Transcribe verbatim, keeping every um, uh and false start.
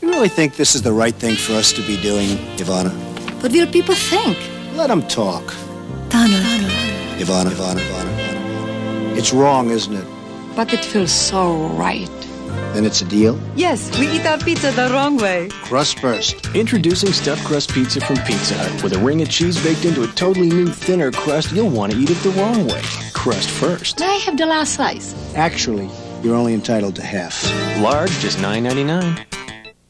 You really think this is the right thing for us to be doing, Ivana? What will people think? Let them talk. Donald. Ivana, Ivana, Ivana, Ivana. It's wrong, isn't it? But it feels so right. Then it's a deal? Yes, we eat our pizza the wrong way. Crust first. Introducing Stuffed Crust Pizza from Pizza Hut. With a ring of cheese baked into a totally new, thinner crust, you'll want to eat it the wrong way. Crust first. May I have the last slice? Actually, you're only entitled to half. Large, just nine ninety-nine.